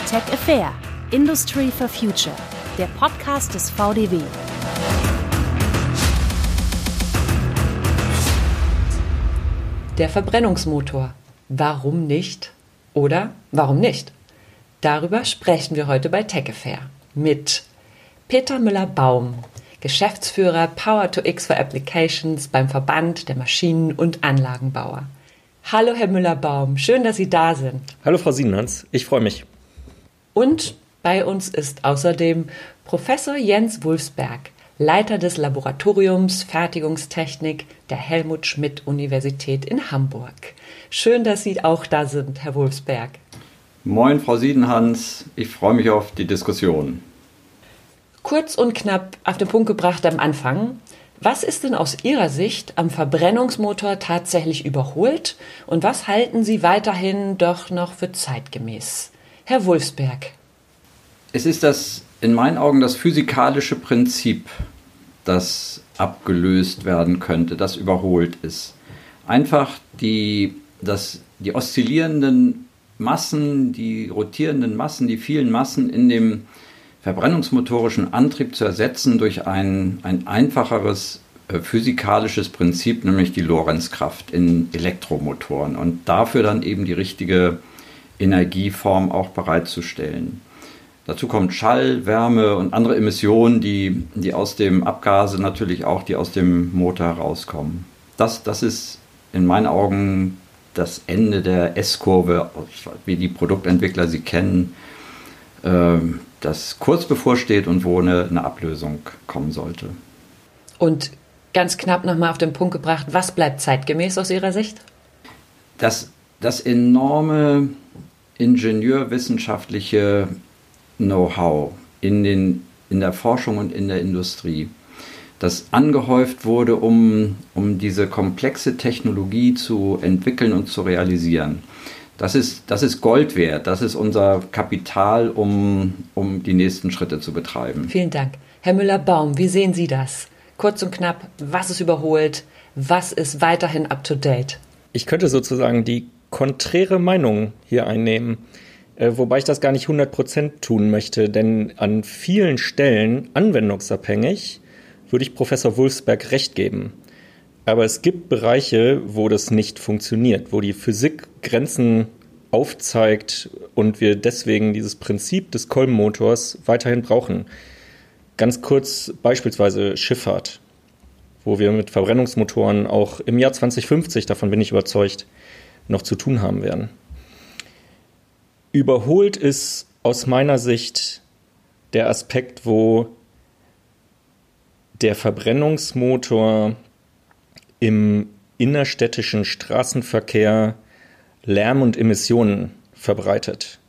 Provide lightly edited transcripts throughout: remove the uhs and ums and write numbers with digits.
Tech Affair – Industry for Future, der Podcast des VDW. Der Verbrennungsmotor. Warum nicht? Oder warum nicht? Darüber sprechen wir heute bei Tech Affair mit Peter Müller-Baum, Geschäftsführer Power-to-X for Applications beim Verband der Maschinen- und Anlagenbauer. Hallo Herr Müller-Baum, schön, dass Sie da sind. Hallo Frau Siebenhans, ich freue mich. Und bei uns ist außerdem Professor Jens Wulfsberg, Leiter des Laboratoriums Fertigungstechnik der Helmut-Schmidt-Universität in Hamburg. Schön, dass Sie auch da sind, Herr Wulfsberg. Moin, Frau Siebenhans, ich freue mich auf die Diskussion. Kurz und knapp auf den Punkt gebracht am Anfang. Was ist denn aus Ihrer Sicht am Verbrennungsmotor tatsächlich überholt und was halten Sie weiterhin doch noch für zeitgemäß? Herr Wulfsberg. Es ist in meinen Augen das physikalische Prinzip, das abgelöst werden könnte, das überholt ist. Einfach die oszillierenden Massen, die rotierenden Massen, die vielen Massen in dem verbrennungsmotorischen Antrieb zu ersetzen durch ein einfacheres physikalisches Prinzip, nämlich die Lorentzkraft in Elektromotoren und dafür dann eben die richtige Energieform auch bereitzustellen. Dazu kommt Schall, Wärme und andere Emissionen, die aus dem Abgase natürlich auch, die aus dem Motor herauskommen. Das ist in meinen Augen das Ende der S-Kurve, wie die Produktentwickler sie kennen, das kurz bevorsteht und wo eine Ablösung kommen sollte. Und ganz knapp nochmal auf den Punkt gebracht, was bleibt zeitgemäß aus Ihrer Sicht? Das enorme ingenieurwissenschaftliche Know-how in der Forschung und in der Industrie, das angehäuft wurde, um diese komplexe Technologie zu entwickeln und zu realisieren. Das ist Gold wert, das ist unser Kapital, um die nächsten Schritte zu betreiben. Vielen Dank. Herr Müller-Baum, wie sehen Sie das? Kurz und knapp, was ist überholt, was ist weiterhin up-to-date? Ich könnte sozusagen die konträre Meinung hier einnehmen, wobei ich das gar nicht 100% tun möchte, denn an vielen Stellen, anwendungsabhängig, würde ich Professor Wulfsberg recht geben. Aber es gibt Bereiche, wo das nicht funktioniert, wo die Physik Grenzen aufzeigt und wir deswegen dieses Prinzip des Kolbenmotors weiterhin brauchen. Ganz kurz beispielsweise Schifffahrt, wo wir mit Verbrennungsmotoren auch im Jahr 2050, davon bin ich überzeugt, noch zu tun haben werden. Überholt ist aus meiner Sicht der Aspekt, wo der Verbrennungsmotor im innerstädtischen Straßenverkehr Lärm und Emissionen verbreitet,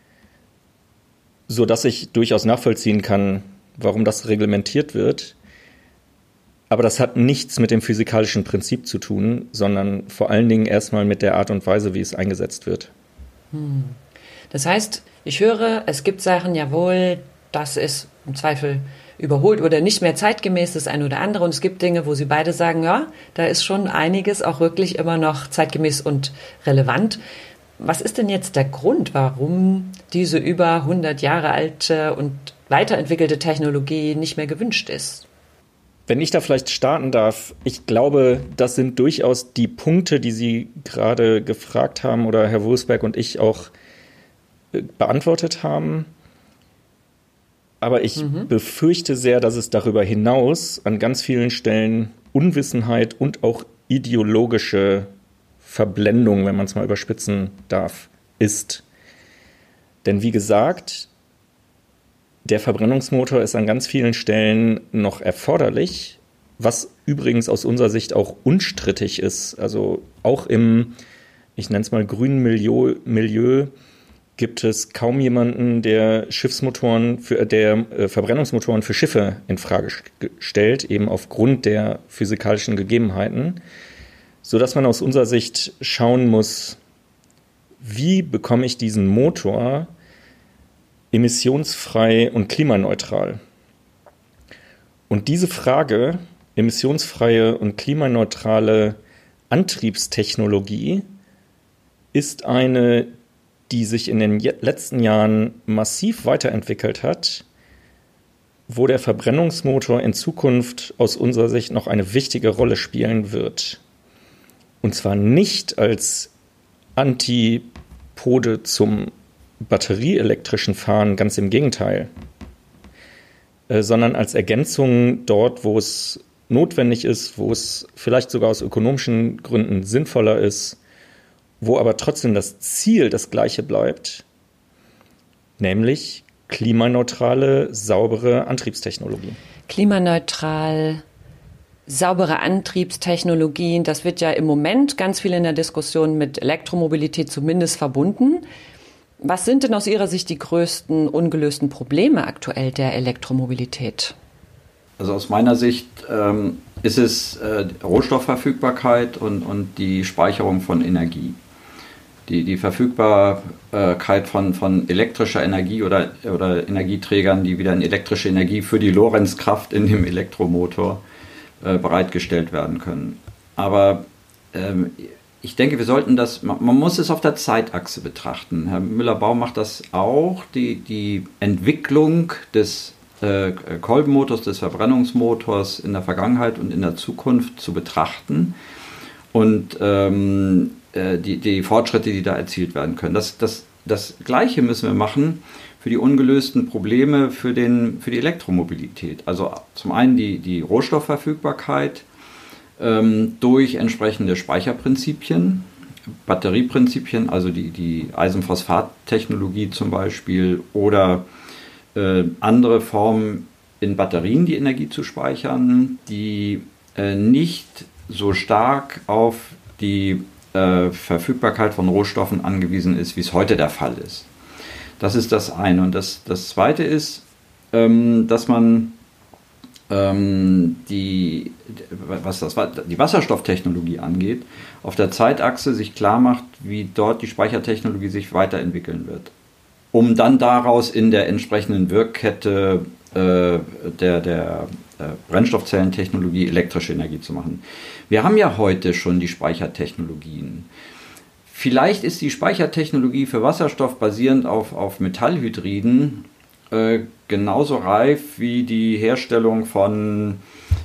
sodass ich durchaus nachvollziehen kann, warum das reglementiert wird. Aber das hat nichts mit dem physikalischen Prinzip zu tun, sondern vor allen Dingen erstmal mit der Art und Weise, wie es eingesetzt wird. Das heißt, ich höre, es gibt Sachen, jawohl, das ist im Zweifel überholt oder nicht mehr zeitgemäß, das eine oder andere. Und es gibt Dinge, wo Sie beide sagen, ja, da ist schon einiges auch wirklich immer noch zeitgemäß und relevant. Was ist denn jetzt der Grund, warum diese über 100 Jahre alte und weiterentwickelte Technologie nicht mehr gewünscht ist? Wenn ich da vielleicht starten darf, ich glaube, das sind durchaus die Punkte, die Sie gerade gefragt haben oder Herr Wulfsberg und ich auch beantwortet haben. Aber ich befürchte sehr, dass es darüber hinaus an ganz vielen Stellen Unwissenheit und auch ideologische Verblendung, wenn man es mal überspitzen darf, ist. Denn wie gesagt, der Verbrennungsmotor ist an ganz vielen Stellen noch erforderlich, was übrigens aus unserer Sicht auch unstrittig ist. Also auch im, ich nenne es mal grünen Milieu gibt es kaum jemanden, der Verbrennungsmotoren für Schiffe in Frage stellt, eben aufgrund der physikalischen Gegebenheiten, sodass man aus unserer Sicht schauen muss, wie bekomme ich diesen Motor emissionsfrei und klimaneutral? Und diese Frage, emissionsfreie und klimaneutrale Antriebstechnologie, ist eine, die sich in den letzten Jahren massiv weiterentwickelt hat, wo der Verbrennungsmotor in Zukunft aus unserer Sicht noch eine wichtige Rolle spielen wird. Und zwar nicht als Antipode zum batterieelektrischen Fahren, ganz im Gegenteil, sondern als Ergänzung dort, wo es notwendig ist, wo es vielleicht sogar aus ökonomischen Gründen sinnvoller ist, wo aber trotzdem das Ziel das gleiche bleibt, nämlich klimaneutrale, saubere Antriebstechnologie. Klimaneutral, saubere Antriebstechnologien, das wird ja im Moment ganz viel in der Diskussion mit Elektromobilität zumindest verbunden. Was sind denn aus Ihrer Sicht die größten ungelösten Probleme aktuell der Elektromobilität? Also aus meiner Sicht ist es Rohstoffverfügbarkeit und die Speicherung von Energie. Die Verfügbarkeit von elektrischer Energie oder Energieträgern, die wieder in elektrische Energie für die Lorentzkraft in dem Elektromotor bereitgestellt werden können. Aber ich denke, wir sollten man muss es auf der Zeitachse betrachten. Herr Müller-Baum macht das auch, die Entwicklung des Kolbenmotors, des Verbrennungsmotors in der Vergangenheit und in der Zukunft zu betrachten und die Fortschritte, die da erzielt werden können. Das Gleiche müssen wir machen für die ungelösten Probleme für die Elektromobilität. Also zum einen die Rohstoffverfügbarkeit durch entsprechende Speicherprinzipien, Batterieprinzipien, also die Eisenphosphat-Technologie zum Beispiel oder andere Formen in Batterien die Energie zu speichern, die nicht so stark auf die Verfügbarkeit von Rohstoffen angewiesen ist, wie es heute der Fall ist. Das ist das eine. Und das zweite ist, dass man was die Wasserstofftechnologie angeht, auf der Zeitachse sich klar macht, wie dort die Speichertechnologie sich weiterentwickeln wird, um dann daraus in der entsprechenden Wirkkette der Brennstoffzellentechnologie elektrische Energie zu machen. Wir haben ja heute schon die Speichertechnologien. Vielleicht ist die Speichertechnologie für Wasserstoff basierend auf Metallhydriden genauso reif wie die Herstellung von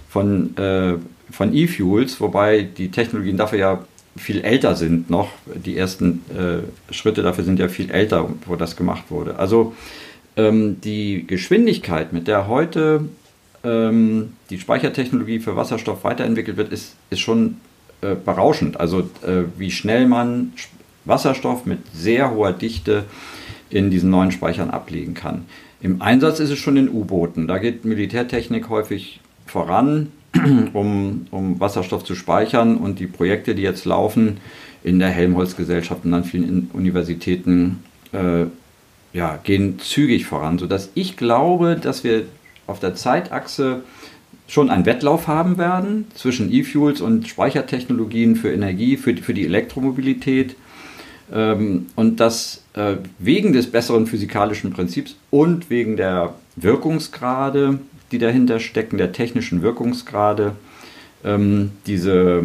E-Fuels, wobei die Technologien dafür ja viel älter sind noch. Die ersten Schritte dafür sind ja viel älter, wo das gemacht wurde. Also die Geschwindigkeit, mit der heute die Speichertechnologie für Wasserstoff weiterentwickelt wird, ist schon berauschend. Also wie schnell man Wasserstoff mit sehr hoher Dichte in diesen neuen Speichern ablegen kann. Im Einsatz ist es schon in U-Booten. Da geht Militärtechnik häufig voran, um Wasserstoff zu speichern. Und die Projekte, die jetzt laufen in der Helmholtz-Gesellschaft und an vielen Universitäten, gehen zügig voran, sodass ich glaube, dass wir auf der Zeitachse schon einen Wettlauf haben werden zwischen E-Fuels und Speichertechnologien für Energie, für die Elektromobilität. Und das wegen des besseren physikalischen Prinzips und wegen der Wirkungsgrade, die dahinter stecken, der technischen Wirkungsgrade, dieser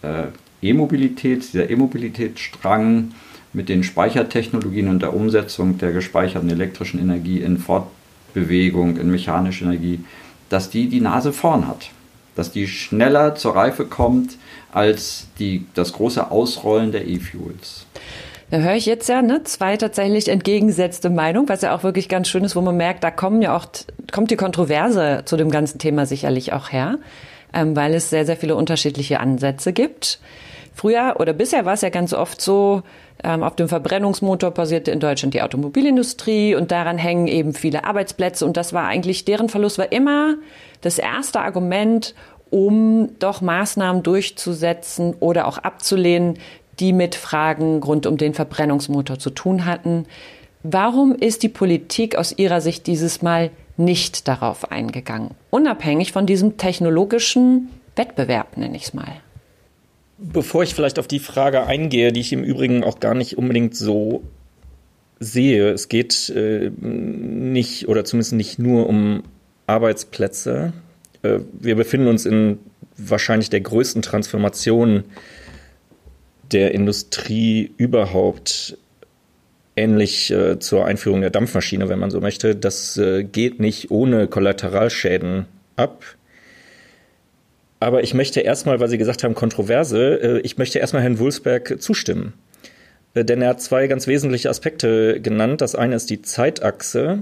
E-Mobilitätsstrang mit den Speichertechnologien und der Umsetzung der gespeicherten elektrischen Energie in Fortbewegung, in mechanische Energie, dass die Nase vorn hat, dass die schneller zur Reife kommt als das große Ausrollen der E-Fuels. Da höre ich jetzt ja zwei tatsächlich entgegengesetzte Meinungen, was ja auch wirklich ganz schön ist, wo man merkt, da kommt die Kontroverse zu dem ganzen Thema sicherlich auch her, weil es sehr, sehr viele unterschiedliche Ansätze gibt. Früher oder bisher war es ja ganz oft so, auf dem Verbrennungsmotor basierte in Deutschland die Automobilindustrie und daran hängen eben viele Arbeitsplätze und das war eigentlich, deren Verlust war immer das erste Argument, um doch Maßnahmen durchzusetzen oder auch abzulehnen, die mit Fragen rund um den Verbrennungsmotor zu tun hatten. Warum ist die Politik aus Ihrer Sicht dieses Mal nicht darauf eingegangen? Unabhängig von diesem technologischen Wettbewerb, nenne ich es mal. Bevor ich vielleicht auf die Frage eingehe, die ich im Übrigen auch gar nicht unbedingt so sehe, es geht nicht oder zumindest nicht nur um Arbeitsplätze. Wir befinden uns in wahrscheinlich der größten Transformation der Industrie überhaupt ähnlich zur Einführung der Dampfmaschine, wenn man so möchte. Das geht nicht ohne Kollateralschäden ab. Aber ich möchte erstmal, weil Sie gesagt haben, Kontroverse, ich möchte erstmal Herrn Wulfsberg zustimmen. Denn er hat zwei ganz wesentliche Aspekte genannt. Das eine ist die Zeitachse.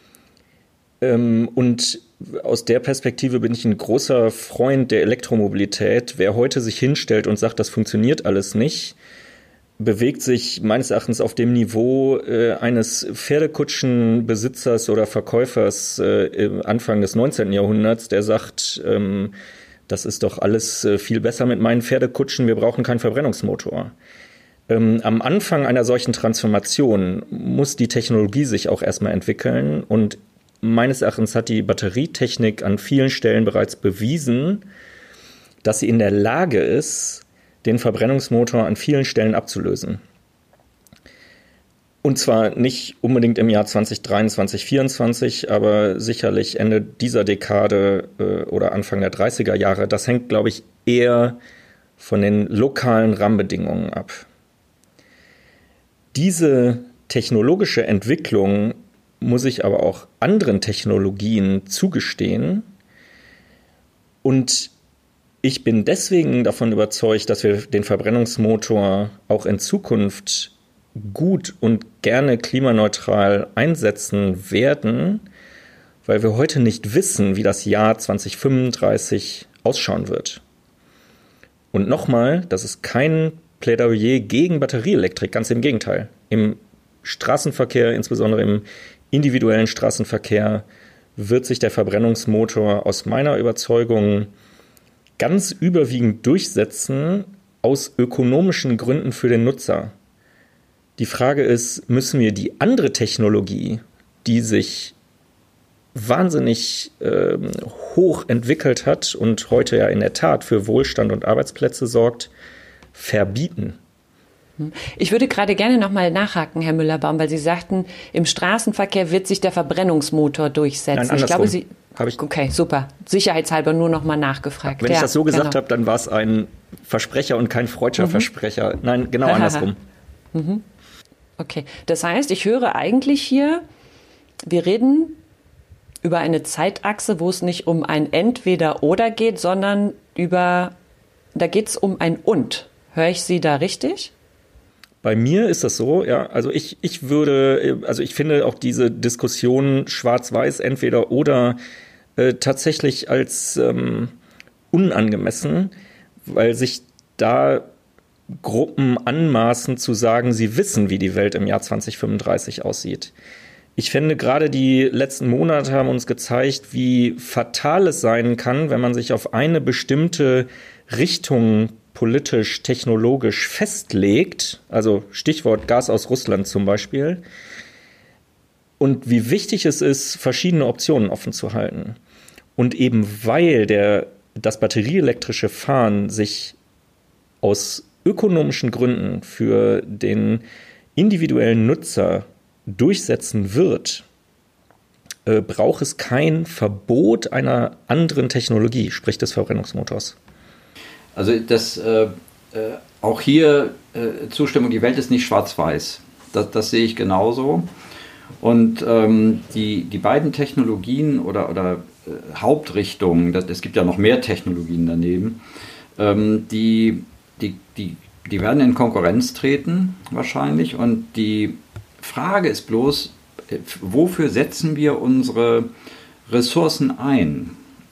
Und aus der Perspektive bin ich ein großer Freund der Elektromobilität. Wer heute sich hinstellt und sagt, das funktioniert alles nicht, bewegt sich meines Erachtens auf dem Niveau eines Pferdekutschenbesitzers oder Verkäufers Anfang des 19. Jahrhunderts, der sagt, das ist doch alles viel besser mit meinen Pferdekutschen, wir brauchen keinen Verbrennungsmotor. Am Anfang einer solchen Transformation muss die Technologie sich auch erstmal entwickeln und meines Erachtens hat die Batterietechnik an vielen Stellen bereits bewiesen, dass sie in der Lage ist, den Verbrennungsmotor an vielen Stellen abzulösen. Und zwar nicht unbedingt im Jahr 2023, 2024, aber sicherlich Ende dieser Dekade oder Anfang der 30er Jahre. Das hängt, glaube ich, eher von den lokalen Rahmenbedingungen ab. Diese technologische Entwicklung muss ich aber auch anderen Technologien zugestehen. Und ich bin deswegen davon überzeugt, dass wir den Verbrennungsmotor auch in Zukunft gut und gerne klimaneutral einsetzen werden, weil wir heute nicht wissen, wie das Jahr 2035 ausschauen wird. Und nochmal, das ist kein Plädoyer gegen Batterieelektrik, ganz im Gegenteil. Im Straßenverkehr, insbesondere im individuellen Straßenverkehr, wird sich der Verbrennungsmotor aus meiner Überzeugung ganz überwiegend durchsetzen, aus ökonomischen Gründen für den Nutzer. Die Frage ist, müssen wir die andere Technologie, die sich wahnsinnig hoch entwickelt hat und heute ja in der Tat für Wohlstand und Arbeitsplätze sorgt, verbieten? Ich würde gerade gerne noch mal nachhaken, Herr Müller-Baum, weil Sie sagten, im Straßenverkehr wird sich der Verbrennungsmotor durchsetzen. Nein, ich glaube, okay, super. Sicherheitshalber nur noch mal nachgefragt. Wenn ich das so gesagt habe, dann war es ein Versprecher und kein freudscher Versprecher. Nein, genau andersrum. Okay, das heißt, ich höre eigentlich hier, wir reden über eine Zeitachse, wo es nicht um ein Entweder-Oder geht, sondern da geht es um ein Und. Höre ich Sie da richtig? Bei mir ist das so, ja, also ich finde auch diese Diskussion schwarz-weiß, entweder oder tatsächlich als unangemessen, weil sich da Gruppen anmaßen zu sagen, sie wissen, wie die Welt im Jahr 2035 aussieht. Ich finde, gerade die letzten Monate haben uns gezeigt, wie fatal es sein kann, wenn man sich auf eine bestimmte Richtung politisch, technologisch festlegt, also Stichwort Gas aus Russland zum Beispiel, und wie wichtig es ist, verschiedene Optionen offen zu halten. Und eben weil das batterieelektrische Fahren sich aus ökonomischen Gründen für den individuellen Nutzer durchsetzen wird, braucht es kein Verbot einer anderen Technologie, sprich des Verbrennungsmotors. Also auch hier Zustimmung, die Welt ist nicht schwarz-weiß. Das sehe ich genauso. Und die beiden Technologien oder Hauptrichtungen, es gibt ja noch mehr Technologien daneben, die werden in Konkurrenz treten wahrscheinlich. Und die Frage ist bloß, wofür setzen wir unsere Ressourcen ein?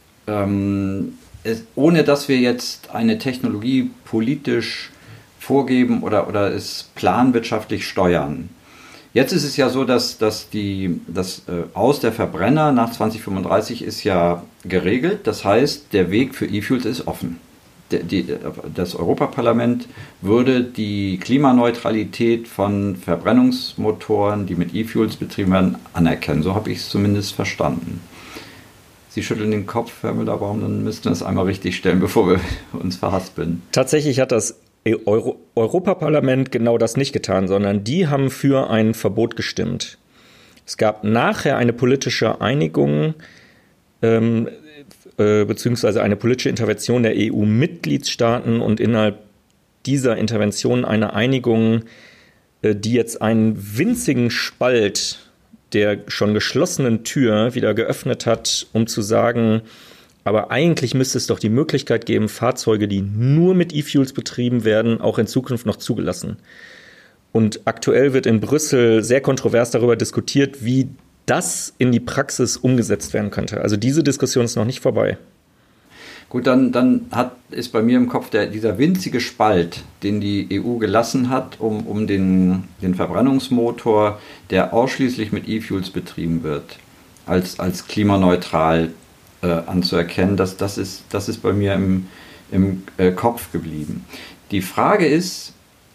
Ohne dass wir jetzt eine Technologie politisch vorgeben oder es planwirtschaftlich steuern. Jetzt ist es ja so, dass das Aus der Verbrenner nach 2035 ist ja geregelt. Das heißt, der Weg für E-Fuels ist offen. Das Europaparlament würde die Klimaneutralität von Verbrennungsmotoren, die mit E-Fuels betrieben werden, anerkennen. So habe ich es zumindest verstanden. Sie schütteln den Kopf, Herr Müller-Baum, dann müssten wir es einmal richtig stellen, bevor wir uns verhaspeln. Tatsächlich hat das Europaparlament genau das nicht getan, sondern die haben für ein Verbot gestimmt. Es gab nachher eine politische Einigung, beziehungsweise eine politische Intervention der EU-Mitgliedstaaten und innerhalb dieser Intervention eine Einigung, die jetzt einen winzigen Spalt der schon geschlossenen Tür wieder geöffnet hat, um zu sagen, aber eigentlich müsste es doch die Möglichkeit geben, Fahrzeuge, die nur mit E-Fuels betrieben werden, auch in Zukunft noch zugelassen. Und aktuell wird in Brüssel sehr kontrovers darüber diskutiert, wie das in die Praxis umgesetzt werden könnte. Also diese Diskussion ist noch nicht vorbei. Gut, dann ist bei mir im Kopf dieser winzige Spalt, den die EU gelassen hat, um den Verbrennungsmotor, der ausschließlich mit E-Fuels betrieben wird, als klimaneutral anzuerkennen. Das ist bei mir im Kopf geblieben. Die Frage ist,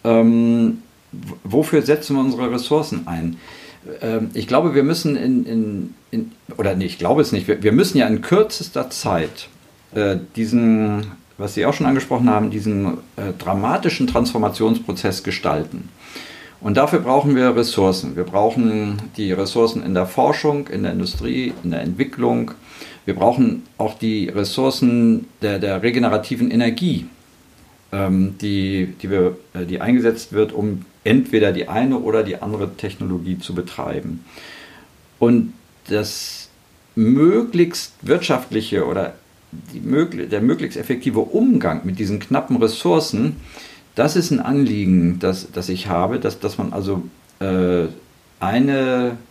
wofür setzen wir unsere Ressourcen ein? Ich glaube, wir müssen wir müssen ja in kürzester Zeit diesen, was Sie auch schon angesprochen haben, diesen dramatischen Transformationsprozess gestalten. Und dafür brauchen wir Ressourcen. Wir brauchen die Ressourcen in der Forschung, in der Industrie, in der Entwicklung. Wir brauchen auch die Ressourcen der regenerativen Energie, die eingesetzt wird, um entweder die eine oder die andere Technologie zu betreiben. Und das möglichst wirtschaftliche oder der möglichst effektive Umgang mit diesen knappen Ressourcen, das ist ein Anliegen, das ich habe, dass man also eine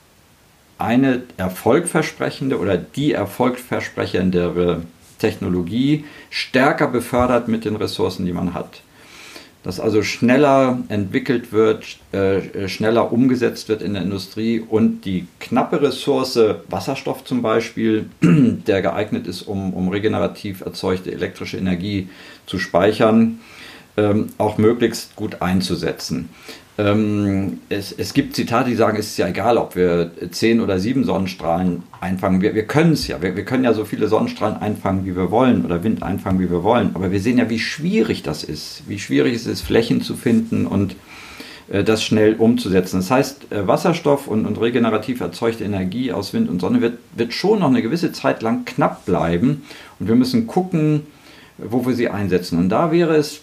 erfolgversprechende oder die erfolgversprechendere Technologie stärker befördert mit den Ressourcen, die man hat. Dass also schneller entwickelt wird, schneller umgesetzt wird in der Industrie und die knappe Ressource, Wasserstoff zum Beispiel, der geeignet ist, um regenerativ erzeugte elektrische Energie zu speichern, auch möglichst gut einzusetzen. Es gibt Zitate, die sagen, es ist ja egal, ob wir 10 oder 7 Sonnenstrahlen einfangen. Wir können es ja. Wir können ja so viele Sonnenstrahlen einfangen, wie wir wollen, oder Wind einfangen, wie wir wollen. Aber wir sehen ja, wie schwierig das ist. Wie schwierig es ist, Flächen zu finden und das schnell umzusetzen. Das heißt, Wasserstoff und regenerativ erzeugte Energie aus Wind und Sonne wird schon noch eine gewisse Zeit lang knapp bleiben. Und wir müssen gucken, wo wir sie einsetzen. Und da wäre es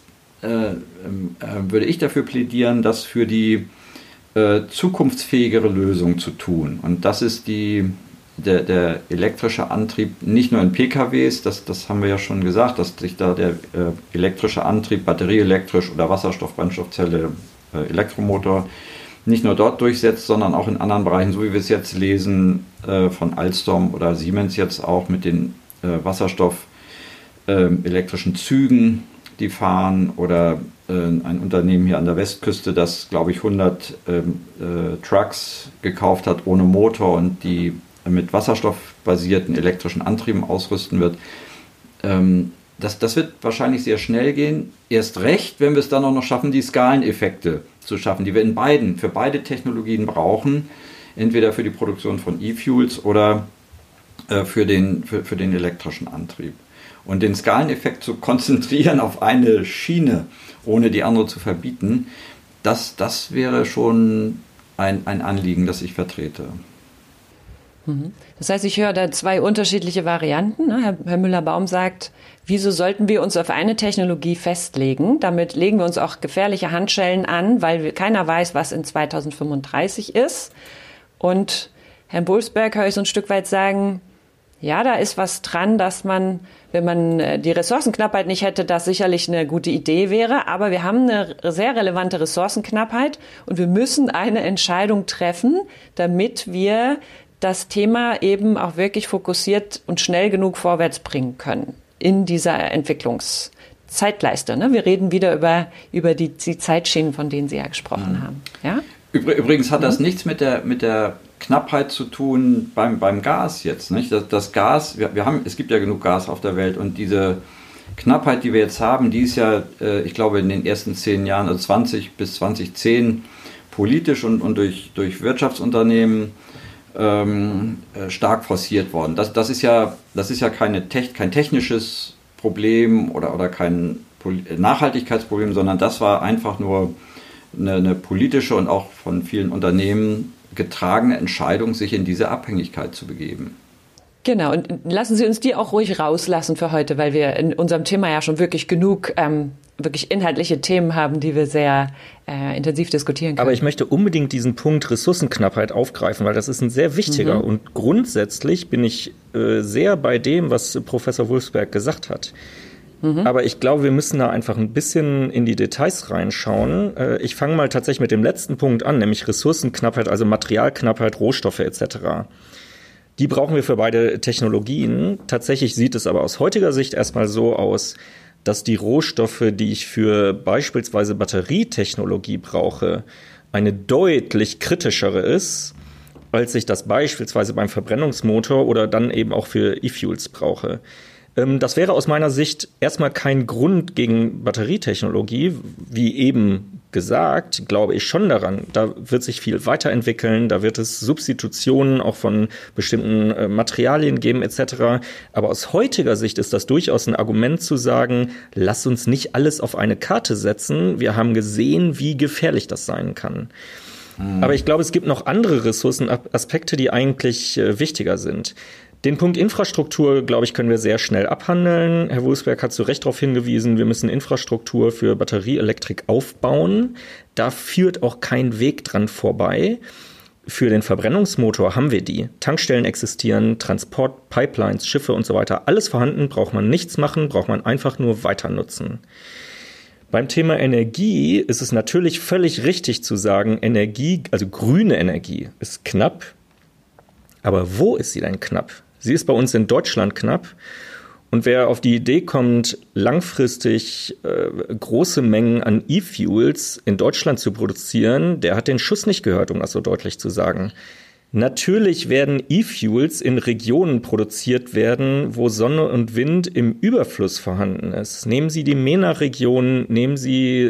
würde ich dafür plädieren, das für die zukunftsfähigere Lösung zu tun. Und das ist der elektrische Antrieb nicht nur in PKWs, das haben wir ja schon gesagt, dass sich da der elektrische Antrieb, batterieelektrisch oder Wasserstoff, Brennstoffzelle, Elektromotor, nicht nur dort durchsetzt, sondern auch in anderen Bereichen, so wie wir es jetzt lesen, von Alstom oder Siemens jetzt auch mit den Wasserstoff elektrischen Zügen, die fahren, oder ein Unternehmen hier an der Westküste, das, glaube ich, 100 Trucks gekauft hat ohne Motor und die mit wasserstoffbasierten elektrischen Antrieben ausrüsten wird. Das wird wahrscheinlich sehr schnell gehen. Erst recht, wenn wir es dann auch noch schaffen, die Skaleneffekte zu schaffen, die wir für beide Technologien brauchen, entweder für die Produktion von E-Fuels oder für den elektrischen Antrieb. Und den Skaleneffekt zu konzentrieren auf eine Schiene, ohne die andere zu verbieten, das wäre schon ein Anliegen, das ich vertrete. Das heißt, ich höre da 2 unterschiedliche Varianten. Herr Müller-Baum sagt, wieso sollten wir uns auf eine Technologie festlegen? Damit legen wir uns auch gefährliche Handschellen an, weil keiner weiß, was in 2035 ist. Und Herrn Boelsberg höre ich so ein Stück weit sagen, ja, da ist was dran, dass man, wenn man die Ressourcenknappheit nicht hätte, das sicherlich eine gute Idee wäre. Aber wir haben eine sehr relevante Ressourcenknappheit und wir müssen eine Entscheidung treffen, damit wir das Thema eben auch wirklich fokussiert und schnell genug vorwärts bringen können in dieser Entwicklungszeitleiste. Ne? Wir reden wieder über die Zeitschienen, von denen Sie ja gesprochen haben. Ja? Übrigens hat das nichts mit der Knappheit zu tun beim Gas jetzt. Nicht? Das Gas, es gibt ja genug Gas auf der Welt und diese Knappheit, die wir jetzt haben, die ist ja, ich glaube, in den ersten 10 Jahren, also 20 bis 2010, politisch und durch Wirtschaftsunternehmen stark forciert worden. Das ist ja kein technisches Problem oder kein Nachhaltigkeitsproblem, sondern das war einfach nur eine politische und auch von vielen Unternehmen getragene Entscheidung, sich in diese Abhängigkeit zu begeben. Genau, und lassen Sie uns die auch ruhig rauslassen für heute, weil wir in unserem Thema ja schon wirklich genug wirklich inhaltliche Themen haben, die wir sehr intensiv diskutieren können. Aber ich möchte unbedingt diesen Punkt Ressourcenknappheit aufgreifen, weil das ist ein sehr wichtiger. Und grundsätzlich bin ich sehr bei dem, was Professor Wulfsberg gesagt hat. Aber ich glaube, wir müssen da einfach ein bisschen in die Details reinschauen. Ich fange mal tatsächlich mit dem letzten Punkt an, nämlich Ressourcenknappheit, also Materialknappheit, Rohstoffe etc. Die brauchen wir für beide Technologien. Tatsächlich sieht es aber aus heutiger Sicht erstmal so aus, dass die Rohstoffe, die ich für beispielsweise Batterietechnologie brauche, eine deutlich kritischere ist, als ich das beispielsweise beim Verbrennungsmotor oder dann eben auch für E-Fuels brauche. Das wäre aus meiner Sicht erstmal kein Grund gegen Batterietechnologie. Wie eben gesagt, glaube ich schon daran, da wird sich viel weiterentwickeln, da wird es Substitutionen auch von bestimmten Materialien geben etc. Aber aus heutiger Sicht ist das durchaus ein Argument zu sagen, lass uns nicht alles auf eine Karte setzen. Wir haben gesehen, wie gefährlich das sein kann. Aber ich glaube, es gibt noch andere Ressourcenaspekte, die eigentlich wichtiger sind. Den Punkt Infrastruktur, glaube ich, können wir sehr schnell abhandeln. Herr Wulfsberg hat zu Recht darauf hingewiesen, wir müssen Infrastruktur für Batterieelektrik aufbauen. Da führt auch kein Weg dran vorbei. Für den Verbrennungsmotor haben wir die. Tankstellen existieren, Transport, Pipelines, Schiffe und so weiter. Alles vorhanden, braucht man nichts machen, braucht man einfach nur weiter nutzen. Beim Thema Energie ist es natürlich völlig richtig zu sagen, Energie, also grüne Energie, ist knapp. Aber wo ist sie denn knapp? Sie ist bei uns in Deutschland knapp. Und wer auf die Idee kommt, langfristig große Mengen an E-Fuels in Deutschland zu produzieren, der hat den Schuss nicht gehört, um das so deutlich zu sagen. Natürlich werden E-Fuels in Regionen produziert werden, wo Sonne und Wind im Überfluss vorhanden ist. Nehmen Sie die MENA-Region, nehmen Sie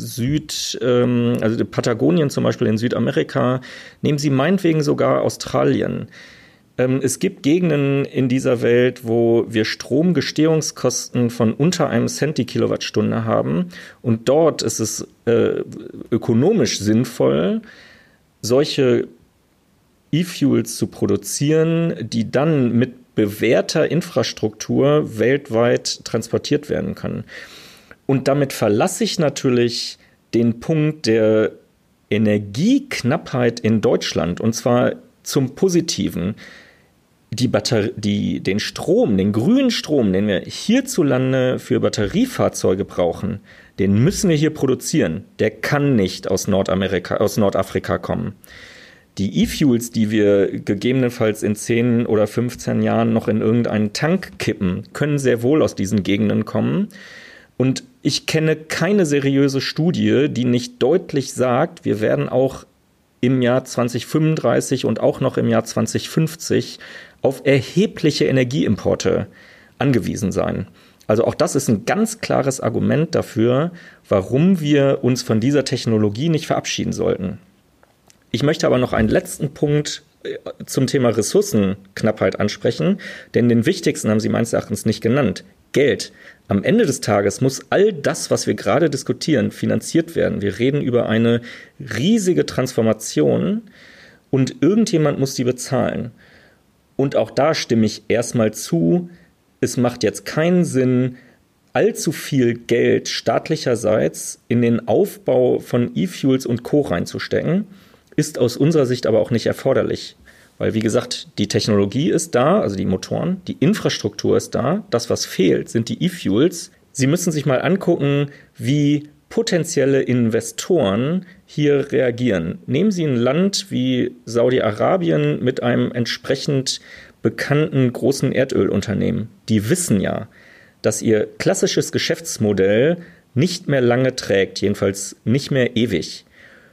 also Patagonien zum Beispiel in Südamerika, nehmen Sie meinetwegen sogar Australien. Es gibt Gegenden in dieser Welt, wo wir Stromgestehungskosten von unter einem Cent die Kilowattstunde haben. Und dort ist es ökonomisch sinnvoll, solche E-Fuels zu produzieren, die dann mit bewährter Infrastruktur weltweit transportiert werden können. Und damit verlasse ich natürlich den Punkt der Energieknappheit in Deutschland, und zwar zum Positiven. Den Strom, den grünen Strom, den wir hierzulande für Batteriefahrzeuge brauchen, den müssen wir hier produzieren. Der kann nicht aus Nordafrika kommen. Die E-Fuels, die wir gegebenenfalls in 10 oder 15 Jahren noch in irgendeinen Tank kippen, können sehr wohl aus diesen Gegenden kommen. Und ich kenne keine seriöse Studie, die nicht deutlich sagt, wir werden auch im Jahr 2035 und auch noch im Jahr 2050 auf erhebliche Energieimporte angewiesen sein. Also auch das ist ein ganz klares Argument dafür, warum wir uns von dieser Technologie nicht verabschieden sollten. Ich möchte aber noch einen letzten Punkt zum Thema Ressourcenknappheit ansprechen, denn den wichtigsten haben Sie meines Erachtens nicht genannt. Geld. Am Ende des Tages muss all das, was wir gerade diskutieren, finanziert werden. Wir reden über eine riesige Transformation und irgendjemand muss die bezahlen. Und auch da stimme ich erstmal zu, es macht jetzt keinen Sinn, allzu viel Geld staatlicherseits in den Aufbau von E-Fuels und Co. reinzustecken, ist aus unserer Sicht aber auch nicht erforderlich. Weil, wie gesagt, die Technologie ist da, also die Motoren, die Infrastruktur ist da. Das, was fehlt, sind die E-Fuels. Sie müssen sich mal angucken, wie potenzielle Investoren hier reagieren. Nehmen Sie ein Land wie Saudi-Arabien mit einem entsprechend bekannten großen Erdölunternehmen. Die wissen ja, dass ihr klassisches Geschäftsmodell nicht mehr lange trägt, jedenfalls nicht mehr ewig.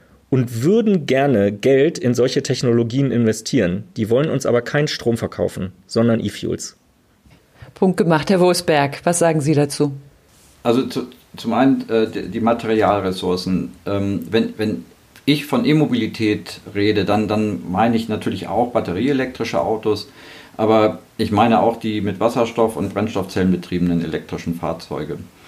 Und würden gerne Geld in solche Technologien investieren. Die wollen uns aber keinen Strom verkaufen, sondern E-Fuels. Punkt gemacht, Herr Wulfsberg. Was sagen Sie dazu? Also zum einen die Materialressourcen. Wenn ich von E-Mobilität rede, dann meine ich natürlich auch batterieelektrische Autos, aber ich meine auch die mit Wasserstoff- und Brennstoffzellen betriebenen elektrischen Fahrzeuge.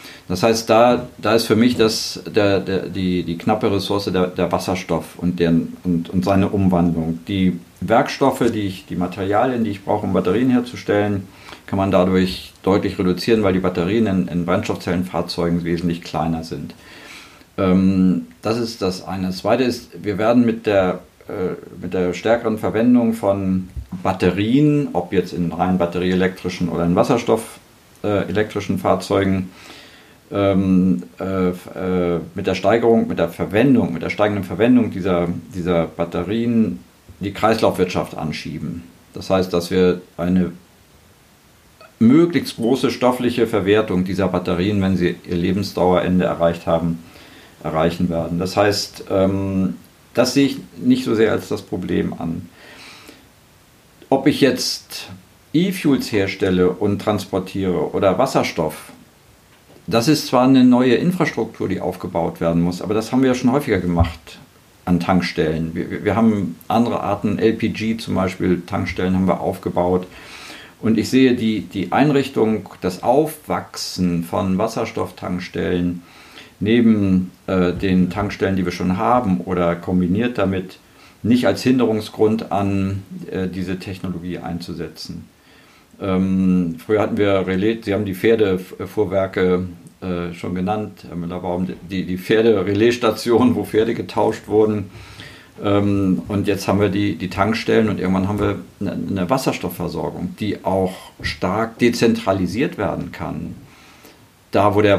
Das heißt, da ist für mich die knappe Ressource der Wasserstoff und seine Umwandlung. Die Werkstoffe, die Materialien, die ich brauche, um Batterien herzustellen, kann man dadurch deutlich reduzieren, weil die Batterien in Brennstoffzellenfahrzeugen wesentlich kleiner sind. Das ist das eine. Das zweite ist, wir werden mit der stärkeren Verwendung von Batterien, ob jetzt in rein batterieelektrischen oder in wasserstoffelektrischen Fahrzeugen, mit der steigenden Verwendung dieser Batterien die Kreislaufwirtschaft anschieben. Das heißt, dass wir eine möglichst große stoffliche Verwertung dieser Batterien, wenn sie ihr Lebensdauerende erreicht haben, erreichen werden. Das heißt, das sehe ich nicht so sehr als das Problem an. Ob ich jetzt E-Fuels herstelle und transportiere oder Wasserstoff, das ist zwar eine neue Infrastruktur, die aufgebaut werden muss, aber das haben wir ja schon häufiger gemacht an Tankstellen. Wir haben andere Arten, LPG zum Beispiel, Tankstellen haben wir aufgebaut. Und ich sehe die Einrichtung, das Aufwachsen von Wasserstofftankstellen neben den Tankstellen, die wir schon haben oder kombiniert damit, nicht als Hinderungsgrund an, diese Technologie einzusetzen. Früher hatten wir Relais, Sie haben die Pferdefuhrwerke schon genannt, Herr Müller-Baum, die Pferderelaisstation, wo Pferde getauscht wurden. Und jetzt haben wir die Tankstellen und irgendwann haben wir eine Wasserstoffversorgung, die auch stark dezentralisiert werden kann. Da, wo der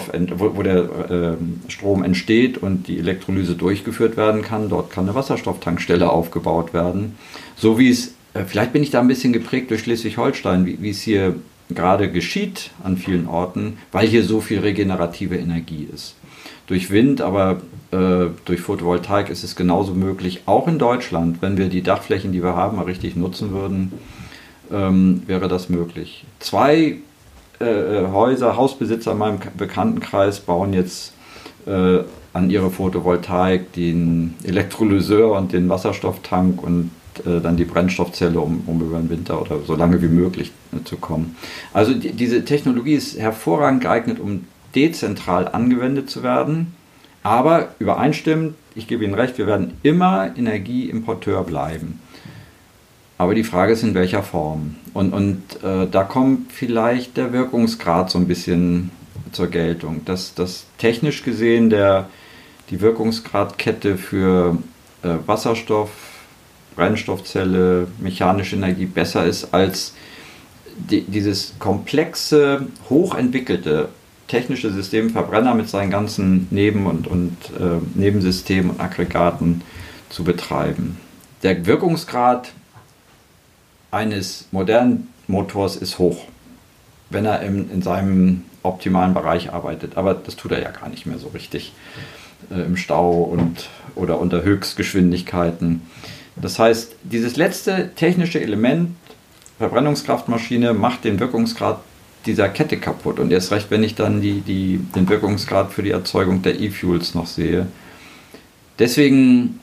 Strom entsteht und die Elektrolyse durchgeführt werden kann, dort kann eine Wasserstofftankstelle aufgebaut werden. So wie es, vielleicht bin ich da ein bisschen geprägt durch Schleswig-Holstein, wie es hier gerade geschieht an vielen Orten, weil hier so viel regenerative Energie ist. Durch Wind, aber durch Photovoltaik ist es genauso möglich, auch in Deutschland, wenn wir die Dachflächen, die wir haben, mal richtig nutzen würden, wäre das möglich. 2 Hausbesitzer in meinem Bekanntenkreis bauen jetzt an ihre Photovoltaik den Elektrolyseur und den Wasserstofftank und dann die Brennstoffzelle, um über den Winter oder so lange wie möglich zu kommen. Also diese Technologie ist hervorragend geeignet, um dezentral angewendet zu werden, aber übereinstimmend, ich gebe Ihnen recht, wir werden immer Energieimporteur bleiben. Aber die Frage ist, in welcher Form. Und da kommt vielleicht der Wirkungsgrad so ein bisschen zur Geltung. Dass technisch gesehen die Wirkungsgradkette für Wasserstoff, Brennstoffzelle, mechanische Energie besser ist als dieses komplexe, hochentwickelte technische System Verbrenner mit seinen ganzen Nebensystemen und Aggregaten zu betreiben. Der Wirkungsgrad eines modernen Motors ist hoch, wenn er in seinem optimalen Bereich arbeitet. Aber das tut er ja gar nicht mehr so richtig im Stau oder unter Höchstgeschwindigkeiten. Das heißt, dieses letzte technische Element, Verbrennungskraftmaschine, macht den Wirkungsgrad dieser Kette kaputt. Und erst recht, wenn ich dann den Wirkungsgrad für die Erzeugung der E-Fuels noch sehe. Deswegen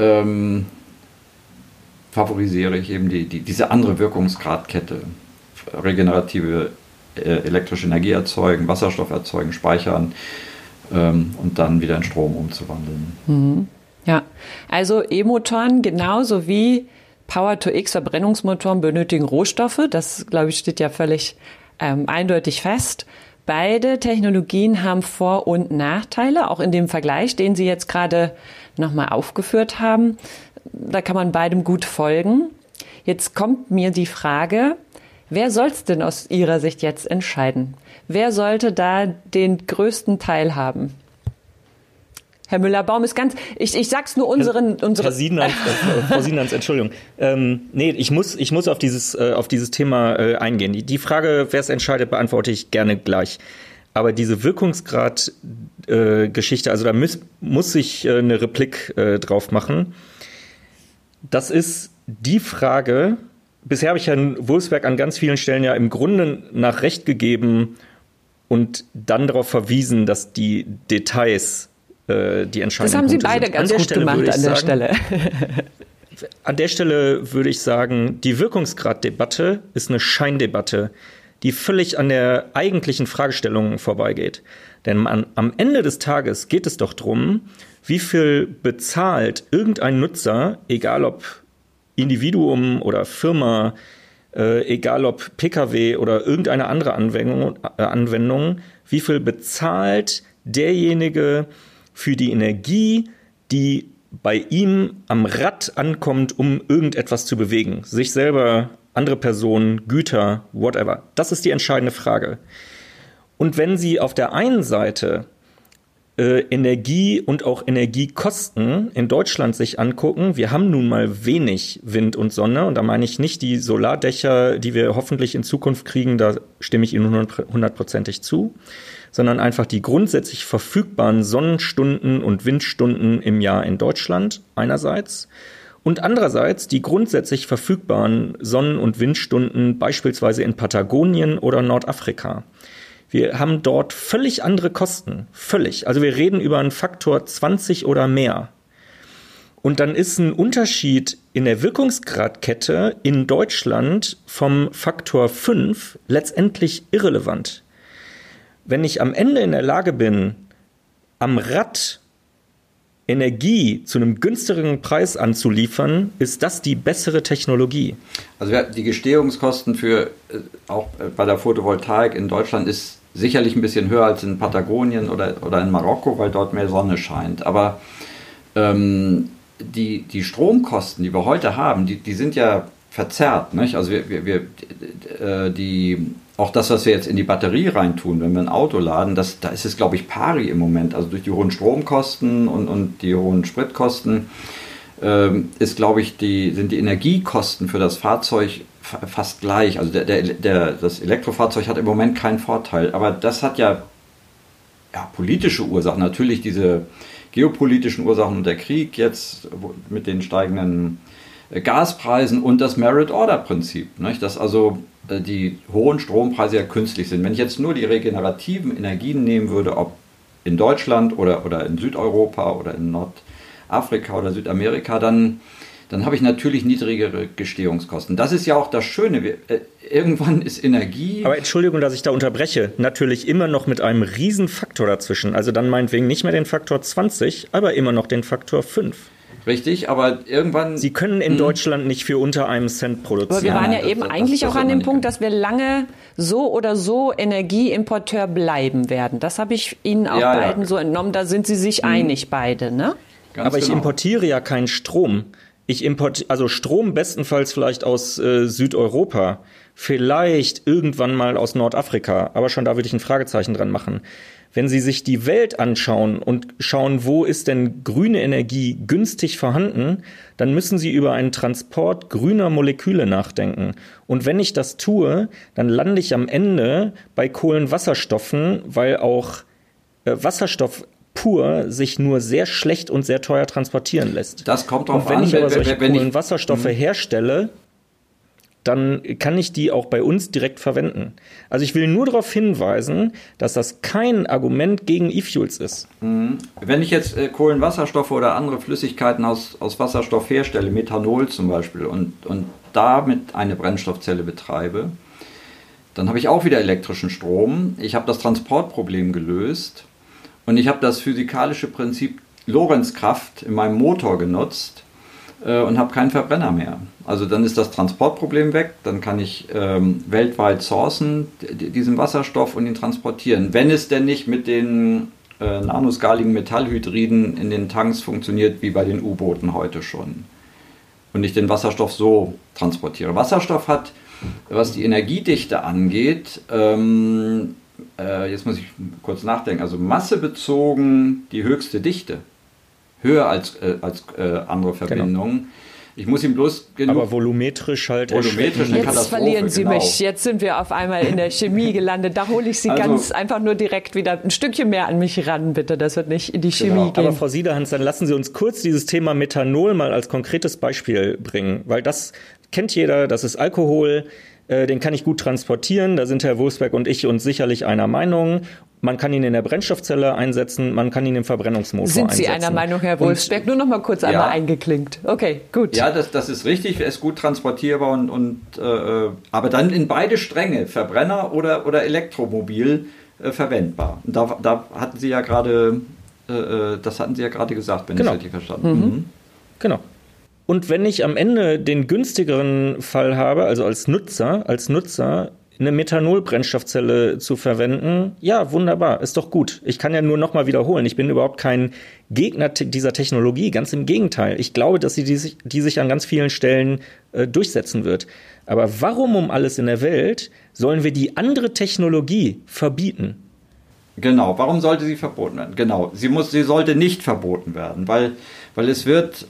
favorisiere ich eben diese andere Wirkungsgradkette. Regenerative elektrische Energie erzeugen, Wasserstoff erzeugen, speichern und dann wieder in Strom umzuwandeln. Mhm. Ja, also E-Motoren genauso wie Power-to-X-Verbrennungsmotoren benötigen Rohstoffe. Das, glaube ich, steht ja völlig eindeutig fest. Beide Technologien haben Vor- und Nachteile, auch in dem Vergleich, den Sie jetzt gerade nochmal aufgeführt haben. Da kann man beidem gut folgen. Jetzt kommt mir die Frage, wer soll es denn aus Ihrer Sicht jetzt entscheiden? Wer sollte da den größten Teil haben? Herr Müller-Baum ist ganz, ich sag's nur unseren. Frau Siedenans, Entschuldigung. Ich muss auf dieses Thema eingehen. Die Frage, wer es entscheidet, beantworte ich gerne gleich. Aber diese Wirkungsgrad-Geschichte, also da muss ich eine Replik drauf machen. Das ist die Frage, bisher habe ich Herrn Wulfsberg an ganz vielen Stellen ja im Grunde nach Recht gegeben und dann darauf verwiesen, dass die Details die entscheidenden Das haben Sie Punkte beide sind. ganz gut gemacht an der Stelle. An der Stelle würde ich sagen, die Wirkungsgraddebatte ist eine Scheindebatte. die völlig an der eigentlichen Fragestellung vorbeigeht. Denn am Ende des Tages geht es doch darum, wie viel bezahlt irgendein Nutzer, egal ob Individuum oder Firma, egal ob Pkw oder irgendeine andere Anwendung, wie viel bezahlt derjenige für die Energie, die bei ihm am Rad ankommt, um irgendetwas zu bewegen. Sich selber, andere Personen, Güter, whatever. Das ist die entscheidende Frage. Und wenn Sie auf der einen Seite Energie und auch Energiekosten in Deutschland sich angucken, wir haben nun mal wenig Wind und Sonne, und da meine ich nicht die Solardächer, die wir hoffentlich in Zukunft kriegen, da stimme ich Ihnen 100%ig zu, sondern einfach die grundsätzlich verfügbaren Sonnenstunden und Windstunden im Jahr in Deutschland einerseits und andererseits die grundsätzlich verfügbaren Sonnen- und Windstunden beispielsweise in Patagonien oder Nordafrika. Wir haben dort völlig andere Kosten, völlig. Also wir reden über einen Faktor 20 oder mehr. Und dann ist ein Unterschied in der Wirkungsgradkette in Deutschland vom Faktor 5 letztendlich irrelevant. Wenn ich am Ende in der Lage bin, am Rad Energie zu einem günstigeren Preis anzuliefern, ist das die bessere Technologie. Also die Gestehungskosten für auch bei der Photovoltaik in Deutschland ist sicherlich ein bisschen höher als in Patagonien oder in Marokko, weil dort mehr Sonne scheint. Aber die Stromkosten, die wir heute haben, die sind ja verzerrt. Nicht? Also auch das, was wir jetzt in die Batterie reintun, wenn wir ein Auto laden, da ist es, glaube ich, pari im Moment. Also durch die hohen Stromkosten und die hohen Spritkosten ist, glaube ich, sind die Energiekosten für das Fahrzeug fast gleich. Also das Elektrofahrzeug hat im Moment keinen Vorteil. Aber das hat ja politische Ursachen. Natürlich diese geopolitischen Ursachen und der Krieg jetzt mit den steigenden Gaspreisen und das Merit-Order-Prinzip. Nicht? Dass also die hohen Strompreise ja künstlich sind. Wenn ich jetzt nur die regenerativen Energien nehmen würde, ob in Deutschland oder in Südeuropa oder in Nordafrika oder Südamerika, dann habe ich natürlich niedrigere Gestehungskosten. Das ist ja auch das Schöne. Irgendwann ist Energie... Aber Entschuldigung, dass ich da unterbreche. Natürlich immer noch mit einem Riesenfaktor dazwischen. Also dann meinetwegen nicht mehr den Faktor 20, aber immer noch den Faktor 5. Richtig, aber irgendwann... Sie können in Deutschland nicht für unter einem Cent produzieren. Aber wir waren ja eben eigentlich auch an dem Punkt, dass wir lange so oder so Energieimporteur bleiben werden. Das habe ich Ihnen auch beiden so entnommen. Da sind Sie sich einig beide, ne? Aber ich importiere ja keinen Strom. Ich importiere also Strom bestenfalls vielleicht aus Südeuropa, vielleicht irgendwann mal aus Nordafrika, aber schon da würde ich ein Fragezeichen dran machen. Wenn Sie sich die Welt anschauen und schauen, wo ist denn grüne Energie günstig vorhanden, dann müssen Sie über einen Transport grüner Moleküle nachdenken. Und wenn ich das tue, dann lande ich am Ende bei Kohlenwasserstoffen, weil auch Wasserstoff pur sich nur sehr schlecht und sehr teuer transportieren lässt. Das kommt drauf an. Und wenn ich aber solche Kohlenwasserstoffe herstelle, dann kann ich die auch bei uns direkt verwenden. Also ich will nur darauf hinweisen, dass das kein Argument gegen E-Fuels ist. Wenn ich jetzt Kohlenwasserstoffe oder andere Flüssigkeiten aus Wasserstoff herstelle, Methanol zum Beispiel, und damit eine Brennstoffzelle betreibe, dann habe ich auch wieder elektrischen Strom. Ich habe das Transportproblem gelöst und ich habe das physikalische Prinzip Lorentzkraft in meinem Motor genutzt und habe keinen Verbrenner mehr. Also dann ist das Transportproblem weg, dann kann ich weltweit sourcen, diesen Wasserstoff, und ihn transportieren. Wenn es denn nicht mit den nanoskaligen Metallhydriden in den Tanks funktioniert, wie bei den U-Booten heute schon. Und ich den Wasserstoff so transportiere. Wasserstoff hat, was die Energiedichte angeht, jetzt muss ich kurz nachdenken, also massebezogen die höchste Dichte. Höher als andere Verbindungen. Genau. Ich muss ihm bloß genug... Aber volumetrisch halt... Volumetrisch eine Katastrophe, verlieren Sie mich. Jetzt sind wir auf einmal in der Chemie gelandet. Da hole ich Sie ganz einfach nur direkt wieder ein Stückchen mehr an mich ran, bitte. Das wird nicht in die Chemie gehen. Aber Frau Siederhans, dann lassen Sie uns kurz dieses Thema Methanol mal als konkretes Beispiel bringen. Weil das kennt jeder, das ist Alkohol, den kann ich gut transportieren. Da sind Herr Wulfsberg und ich uns sicherlich einer Meinung. Man kann ihn in der Brennstoffzelle einsetzen, man kann ihn im Verbrennungsmotor einsetzen. Sind Sie einer Meinung, Herr Wolfsberg? Nur noch mal kurz einmal eingeklinkt. Okay, gut. Ja, das ist richtig, er ist gut transportierbar aber dann in beide Stränge, Verbrenner oder Elektromobil, verwendbar. Und da hatten Sie ja gerade, das hatten Sie ja gerade gesagt, wenn ich es richtig verstanden habe. Mhm. Genau. Und wenn ich am Ende den günstigeren Fall habe, also als Nutzer, eine Methanol-Brennstoffzelle zu verwenden, ja, wunderbar, ist doch gut. Ich kann ja nur noch mal wiederholen, ich bin überhaupt kein Gegner dieser Technologie, ganz im Gegenteil. Ich glaube, dass die sich an ganz vielen Stellen durchsetzen wird. Aber warum um alles in der Welt sollen wir die andere Technologie verbieten? Genau, warum sollte sie verboten werden? Genau, sie sollte nicht verboten werden, weil es wird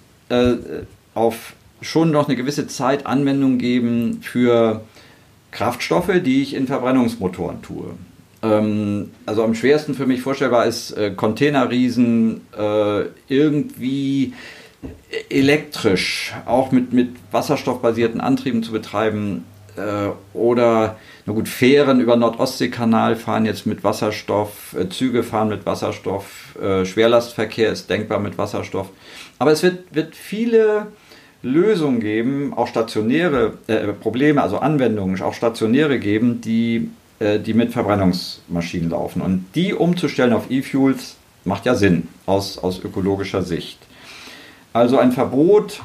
auf schon noch eine gewisse Zeit Anwendung geben für Kraftstoffe, die ich in Verbrennungsmotoren tue. Also am schwersten für mich vorstellbar ist Containerriesen irgendwie elektrisch, auch mit wasserstoffbasierten Antrieben zu betreiben oder Fähren über Nord-Ostsee-Kanal fahren jetzt mit Wasserstoff, Züge fahren mit Wasserstoff, Schwerlastverkehr ist denkbar mit Wasserstoff. Aber es wird viele Lösungen geben, auch stationäre Probleme, also Anwendungen, auch stationäre geben, die mit Verbrennungsmaschinen laufen. Und die umzustellen auf E-Fuels macht ja Sinn aus ökologischer Sicht. Also ein Verbot,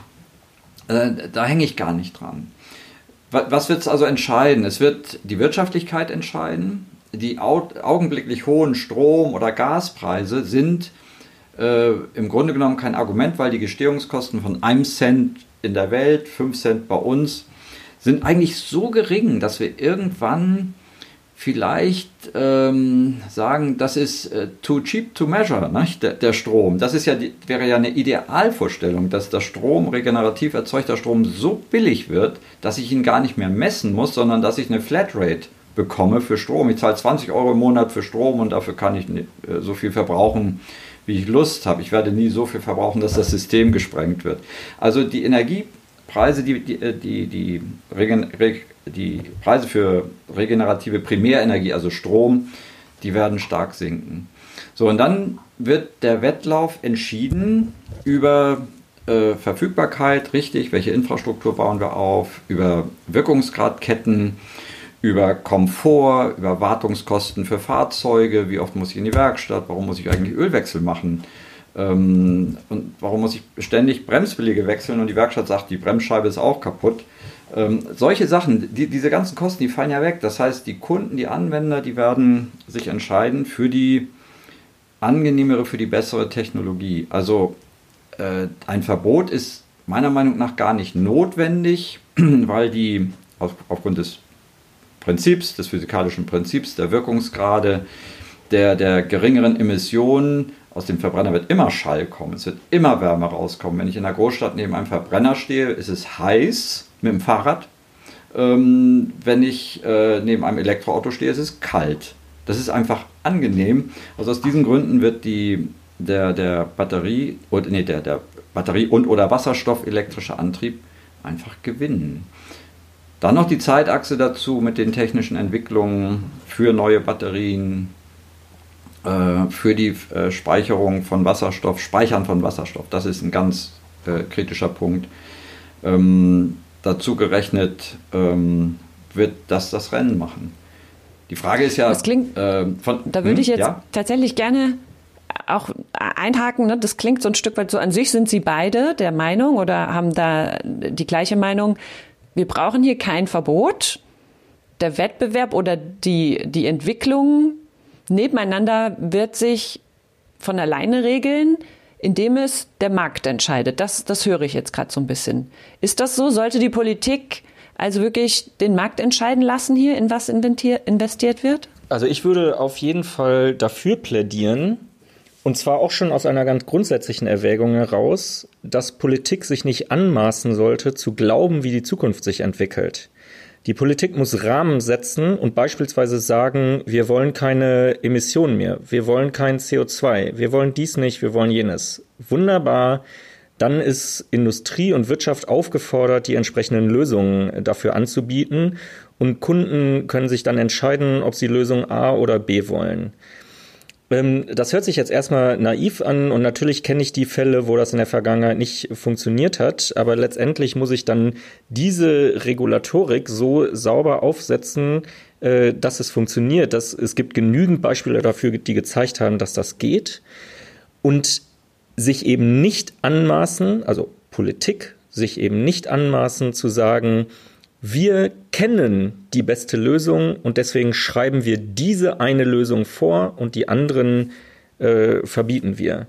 da hänge ich gar nicht dran. Was wird es also entscheiden? Es wird die Wirtschaftlichkeit entscheiden. Die augenblicklich hohen Strom- oder Gaspreise sind im Grunde genommen kein Argument, weil die Gestehungskosten von 1 Cent in der Welt, 5 Cent bei uns, sind eigentlich so gering, dass wir irgendwann vielleicht sagen, das ist too cheap to measure, nicht? Der Strom. Das ist wäre ja eine Idealvorstellung, dass der Strom, regenerativ erzeugter Strom, so billig wird, dass ich ihn gar nicht mehr messen muss, sondern dass ich eine Flatrate bekomme für Strom. Ich zahle 20 Euro im Monat für Strom und dafür kann ich so viel verbrauchen, wie ich Lust habe. Ich werde nie so viel verbrauchen, dass das System gesprengt wird. Also die Energiepreise, die Preise für regenerative Primärenergie, also Strom, die werden stark sinken. So, und dann wird der Wettlauf entschieden über Verfügbarkeit, richtig, welche Infrastruktur bauen wir auf, über Wirkungsgradketten, über Komfort, über Wartungskosten für Fahrzeuge, wie oft muss ich in die Werkstatt, warum muss ich eigentlich Ölwechsel machen und warum muss ich ständig Bremsbeläge wechseln und die Werkstatt sagt, die Bremsscheibe ist auch kaputt. Solche Sachen, diese ganzen Kosten, die fallen ja weg. Das heißt, die Kunden, die Anwender, die werden sich entscheiden für die angenehmere, für die bessere Technologie. Also ein Verbot ist meiner Meinung nach gar nicht notwendig, weil die aufgrund des Prinzips, des physikalischen Prinzips, der Wirkungsgrade, der geringeren Emissionen, aus dem Verbrenner wird immer Schall kommen, es wird immer Wärme rauskommen. Wenn ich in einer Großstadt neben einem Verbrenner stehe, ist es heiß mit dem Fahrrad. Wenn ich neben einem Elektroauto stehe, ist es kalt. Das ist einfach angenehm. Also aus diesen Gründen wird der Batterie- und oder wasserstoffelektrische Antrieb einfach gewinnen. Dann noch die Zeitachse dazu mit den technischen Entwicklungen für neue Batterien, für die Speichern von Wasserstoff. Das ist ein ganz kritischer Punkt. Dazu gerechnet wird das Rennen machen. Die Frage ist ja... Das klingt, da würde ich jetzt tatsächlich gerne auch einhaken. Ne? Das klingt so ein Stück weit so, an sich sind Sie beide der Meinung oder haben da die gleiche Meinung, wir brauchen hier kein Verbot. Der Wettbewerb oder die Entwicklung nebeneinander wird sich von alleine regeln, indem es der Markt entscheidet. Das höre ich jetzt gerade so ein bisschen. Ist das so? Sollte die Politik also wirklich den Markt entscheiden lassen hier, in was investiert wird? Also ich würde auf jeden Fall dafür plädieren, und zwar auch schon aus einer ganz grundsätzlichen Erwägung heraus, dass Politik sich nicht anmaßen sollte, zu glauben, wie die Zukunft sich entwickelt. Die Politik muss Rahmen setzen und beispielsweise sagen, wir wollen keine Emissionen mehr, wir wollen kein CO2, wir wollen dies nicht, wir wollen jenes. Wunderbar, dann ist Industrie und Wirtschaft aufgefordert, die entsprechenden Lösungen dafür anzubieten und Kunden können sich dann entscheiden, ob sie Lösung A oder B wollen. Das hört sich jetzt erstmal naiv an und natürlich kenne ich die Fälle, wo das in der Vergangenheit nicht funktioniert hat, aber letztendlich muss ich dann diese Regulatorik so sauber aufsetzen, dass es funktioniert. Es gibt genügend Beispiele dafür, die gezeigt haben, dass das geht und sich eben nicht anmaßen, also Politik, sich eben nicht anmaßen zu sagen, wir kennen die beste Lösung und deswegen schreiben wir diese eine Lösung vor und die anderen verbieten wir.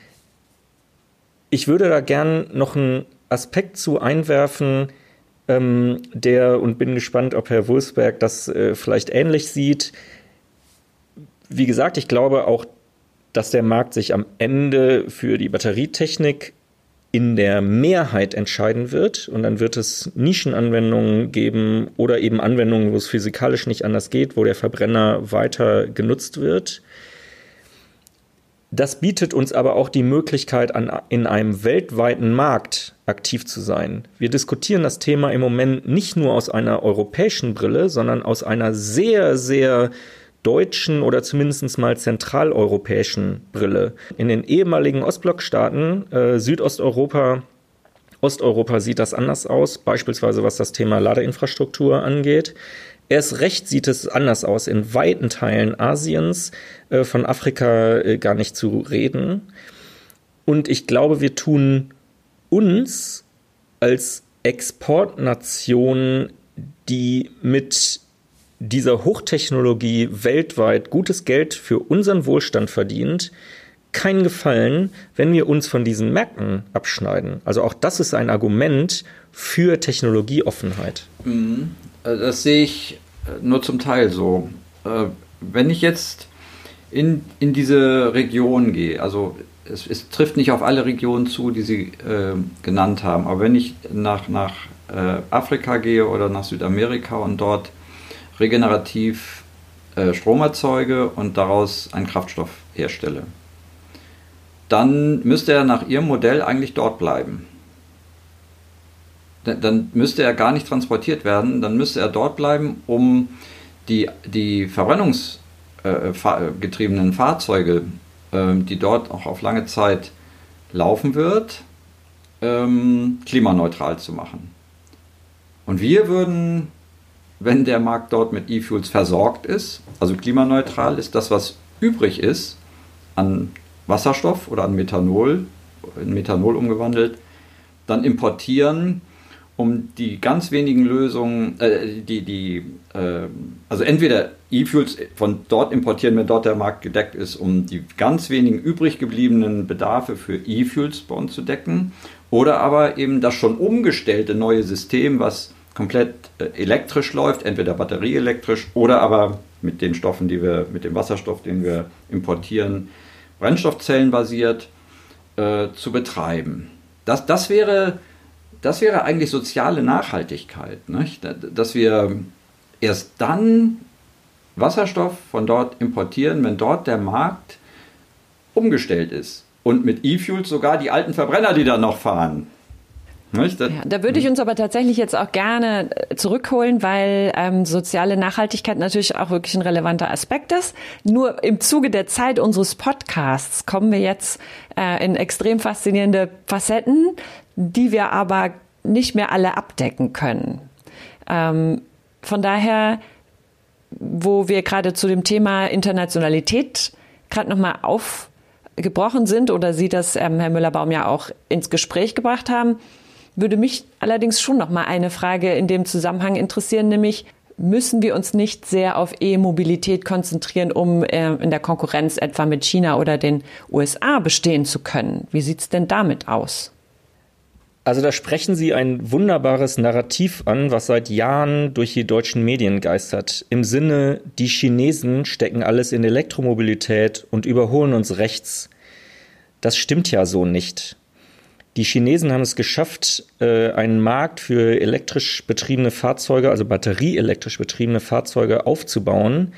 Ich würde da gern noch einen Aspekt zu einwerfen, und bin gespannt, ob Herr Wulfsberg das vielleicht ähnlich sieht. Wie gesagt, ich glaube auch, dass der Markt sich am Ende für die Batterietechnik in der Mehrheit entscheiden wird und dann wird es Nischenanwendungen geben oder eben Anwendungen, wo es physikalisch nicht anders geht, wo der Verbrenner weiter genutzt wird. Das bietet uns aber auch die Möglichkeit, in einem weltweiten Markt aktiv zu sein. Wir diskutieren das Thema im Moment nicht nur aus einer europäischen Brille, sondern aus einer sehr, sehr deutschen oder zumindest mal zentraleuropäischen Brille. In den ehemaligen Ostblockstaaten, Südosteuropa, Osteuropa sieht das anders aus, beispielsweise was das Thema Ladeinfrastruktur angeht. Erst recht sieht es anders aus in weiten Teilen Asiens, von Afrika gar nicht zu reden. Und ich glaube, wir tun uns als Exportnation, die mit dieser Hochtechnologie weltweit gutes Geld für unseren Wohlstand verdient, keinen Gefallen, wenn wir uns von diesen Märkten abschneiden. Also auch das ist ein Argument für Technologieoffenheit. Das sehe ich nur zum Teil so. Wenn ich jetzt in diese Region gehe, also es trifft nicht auf alle Regionen zu, die Sie genannt haben, aber wenn ich nach Afrika gehe oder nach Südamerika und dort regenerativ Strom erzeuge und daraus einen Kraftstoff herstelle, dann müsste er nach Ihrem Modell eigentlich dort bleiben. Dann müsste er gar nicht transportiert werden, dann müsste er dort bleiben, um die verbrennungsgetriebenen Fahrzeuge, die dort auch auf lange Zeit laufen wird, klimaneutral zu machen. Und wir würden, wenn der Markt dort mit E-Fuels versorgt ist, also klimaneutral ist, das, was übrig ist an Wasserstoff oder an Methanol, in Methanol umgewandelt, dann importieren, um die ganz wenigen Lösungen, also entweder E-Fuels von dort importieren, wenn dort der Markt gedeckt ist, um die ganz wenigen übrig gebliebenen Bedarfe für E-Fuels bei uns zu decken, oder aber eben das schon umgestellte neue System, was komplett elektrisch läuft, entweder batterieelektrisch oder aber mit den Stoffen, mit dem Wasserstoff, den wir importieren, brennstoffzellenbasiert zu betreiben. Das wäre eigentlich soziale Nachhaltigkeit, nicht? Dass wir erst dann Wasserstoff von dort importieren, wenn dort der Markt umgestellt ist. Und mit E-Fuels sogar die alten Verbrenner, die da noch fahren. Ja, da würde ich uns aber tatsächlich jetzt auch gerne zurückholen, weil soziale Nachhaltigkeit natürlich auch wirklich ein relevanter Aspekt ist. Nur im Zuge der Zeit unseres Podcasts kommen wir jetzt in extrem faszinierende Facetten, die wir aber nicht mehr alle abdecken können. Von daher, wo wir gerade zu dem Thema Internationalität gerade nochmal aufgebrochen sind oder Sie das, Herr Müller-Baum, ja auch ins Gespräch gebracht haben, würde mich allerdings schon noch mal eine Frage in dem Zusammenhang interessieren, nämlich müssen wir uns nicht sehr auf E-Mobilität konzentrieren, um in der Konkurrenz etwa mit China oder den USA bestehen zu können? Wie sieht es denn damit aus? Also da sprechen Sie ein wunderbares Narrativ an, was seit Jahren durch die deutschen Medien geistert. Im Sinne, die Chinesen stecken alles in Elektromobilität und überholen uns rechts. Das stimmt ja so nicht. Die Chinesen haben es geschafft, einen Markt für elektrisch betriebene Fahrzeuge, also batterieelektrisch betriebene Fahrzeuge aufzubauen,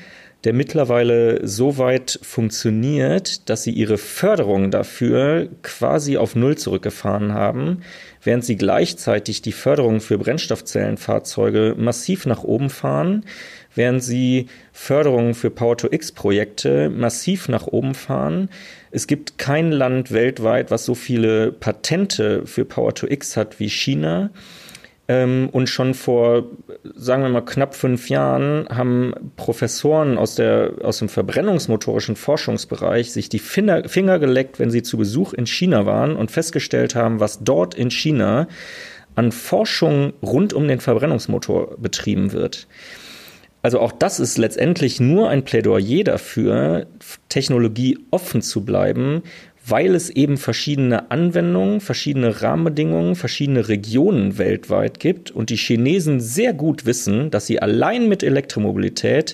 der mittlerweile so weit funktioniert, dass sie ihre Förderung dafür quasi auf Null zurückgefahren haben, während sie gleichzeitig die Förderung für Brennstoffzellenfahrzeuge massiv nach oben fahren, während sie Förderungen für Power-to-X-Projekte massiv nach oben fahren. Es gibt kein Land weltweit, was so viele Patente für Power-to-X hat wie China. Und schon vor, sagen wir mal, knapp 5 Jahren haben Professoren aus dem verbrennungsmotorischen Forschungsbereich sich die Finger geleckt, wenn sie zu Besuch in China waren und festgestellt haben, was dort in China an Forschung rund um den Verbrennungsmotor betrieben wird. Also auch das ist letztendlich nur ein Plädoyer dafür, Technologie offen zu bleiben, weil es eben verschiedene Anwendungen, verschiedene Rahmenbedingungen, verschiedene Regionen weltweit gibt und die Chinesen sehr gut wissen, dass sie allein mit Elektromobilität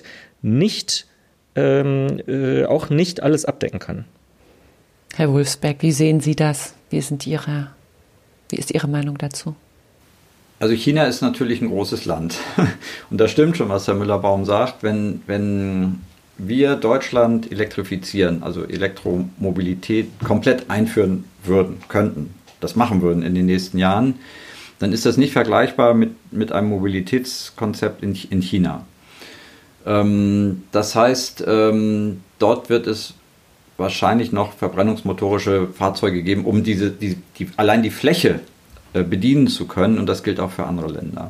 auch nicht alles abdecken kann. Herr Wulfsberg, wie sehen Sie das? Wie ist Ihre Meinung dazu? Also China ist natürlich ein großes Land. Und da stimmt schon, was Herr Müller-Baum sagt. Wenn wir Deutschland elektrifizieren, also Elektromobilität komplett einführen könnten, das machen würden in den nächsten Jahren, dann ist das nicht vergleichbar mit einem Mobilitätskonzept in China. Das heißt, dort wird es wahrscheinlich noch verbrennungsmotorische Fahrzeuge geben, um allein die Fläche bedienen zu können, und das gilt auch für andere Länder.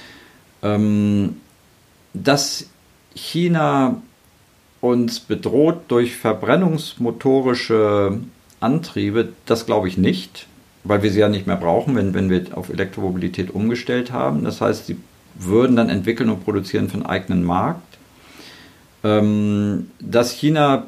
Dass China uns bedroht durch verbrennungsmotorische Antriebe, das glaube ich nicht, weil wir sie ja nicht mehr brauchen, wenn wir auf Elektromobilität umgestellt haben. Das heißt, sie würden dann entwickeln und produzieren für einen eigenen Markt. Dass China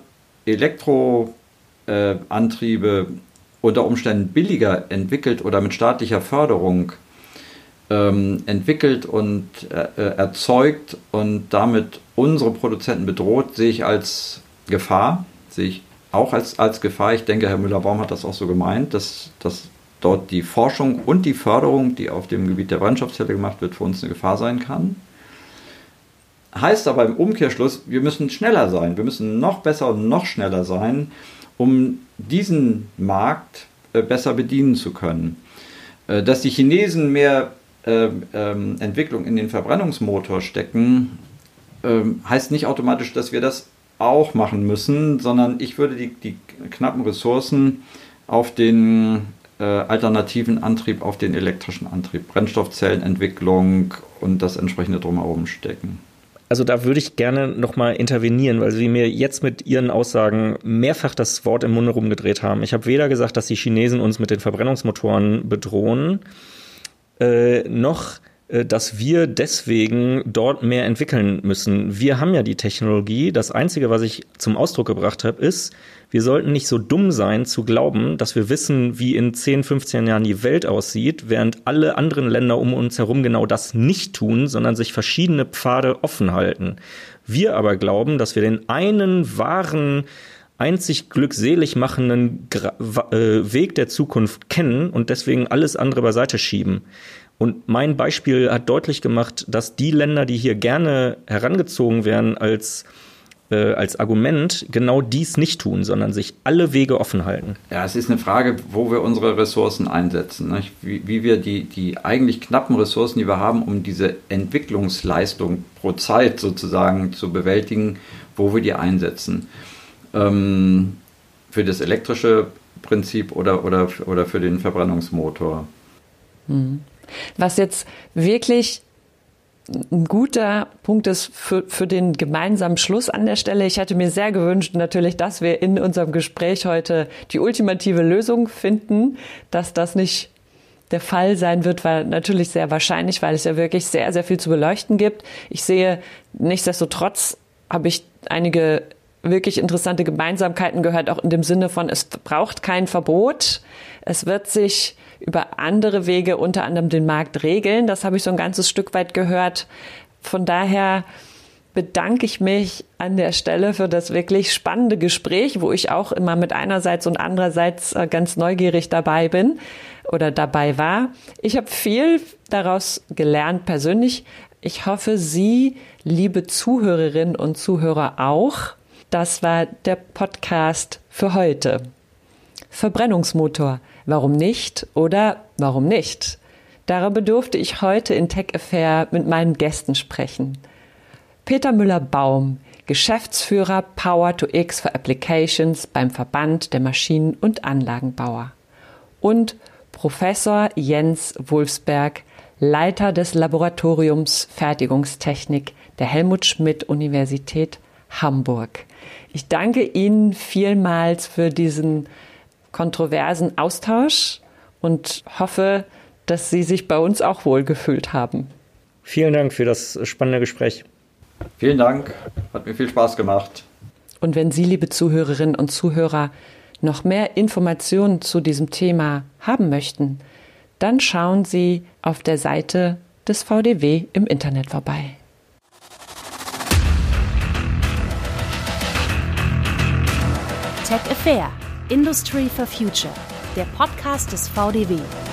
Elektroantriebe unter Umständen billiger entwickelt oder mit staatlicher Förderung entwickelt und erzeugt und damit unsere Produzenten bedroht, sehe ich als Gefahr, sehe ich auch als Gefahr. Ich denke, Herr Müller-Baum hat das auch so gemeint, dass dort die Forschung und die Förderung, die auf dem Gebiet der Brennstoffzelle gemacht wird, für uns eine Gefahr sein kann. Heißt aber im Umkehrschluss, wir müssen schneller sein, wir müssen noch besser und noch schneller sein, um diesen Markt besser bedienen zu können. Dass die Chinesen mehr Entwicklung in den Verbrennungsmotor stecken, heißt nicht automatisch, dass wir das auch machen müssen, sondern ich würde die knappen Ressourcen auf den alternativen Antrieb, auf den elektrischen Antrieb, Brennstoffzellenentwicklung und das entsprechende Drumherum stecken. Also da würde ich gerne nochmal intervenieren, weil Sie mir jetzt mit Ihren Aussagen mehrfach das Wort im Munde rumgedreht haben. Ich habe weder gesagt, dass die Chinesen uns mit den Verbrennungsmotoren bedrohen, noch, dass wir deswegen dort mehr entwickeln müssen. Wir haben ja die Technologie. Das Einzige, was ich zum Ausdruck gebracht habe, ist, wir sollten nicht so dumm sein zu glauben, dass wir wissen, wie in 10, 15 Jahren die Welt aussieht, während alle anderen Länder um uns herum genau das nicht tun, sondern sich verschiedene Pfade offen halten. Wir aber glauben, dass wir den einen wahren, einzig glückselig machenden Weg der Zukunft kennen und deswegen alles andere beiseite schieben. Und mein Beispiel hat deutlich gemacht, dass die Länder, die hier gerne herangezogen werden als Argument, genau dies nicht tun, sondern sich alle Wege offen halten. Ja, es ist eine Frage, wo wir unsere Ressourcen einsetzen. Nicht? Wie wir die eigentlich knappen Ressourcen, die wir haben, um diese Entwicklungsleistung pro Zeit sozusagen zu bewältigen, wo wir die einsetzen. Für das elektrische Prinzip oder für den Verbrennungsmotor. Was jetzt wirklich ein guter Punkt ist für den gemeinsamen Schluss an der Stelle. Ich hätte mir sehr gewünscht natürlich, dass wir in unserem Gespräch heute die ultimative Lösung finden. Dass das nicht der Fall sein wird, war natürlich sehr wahrscheinlich, weil es ja wirklich sehr, sehr viel zu beleuchten gibt. Ich sehe, nichtsdestotrotz habe ich einige wirklich interessante Gemeinsamkeiten gehört, auch in dem Sinne von, es braucht kein Verbot. Es wird sich über andere Wege, unter anderem den Markt, regeln. Das habe ich so ein ganzes Stück weit gehört. Von daher bedanke ich mich an der Stelle für das wirklich spannende Gespräch, wo ich auch immer mit einerseits und andererseits ganz neugierig dabei bin oder dabei war. Ich habe viel daraus gelernt persönlich. Ich hoffe, Sie, liebe Zuhörerinnen und Zuhörer, auch. Das war der Podcast für heute. Verbrennungsmotor. Warum nicht oder warum nicht? Darüber durfte ich heute in Tech Affair mit meinen Gästen sprechen. Peter Müller-Baum, Geschäftsführer Power-to-X for Applications beim Verband der Maschinen- und Anlagenbauer. Und Professor Jens Wulfsberg, Leiter des Laboratoriums Fertigungstechnik der Helmut-Schmidt-Universität Hamburg. Ich danke Ihnen vielmals für diesen kontroversen Austausch und hoffe, dass Sie sich bei uns auch wohlgefühlt haben. Vielen Dank für das spannende Gespräch. Vielen Dank, hat mir viel Spaß gemacht. Und wenn Sie, liebe Zuhörerinnen und Zuhörer, noch mehr Informationen zu diesem Thema haben möchten, dann schauen Sie auf der Seite des VDW im Internet vorbei. Tech Affair, Industry for Future, der Podcast des VDW.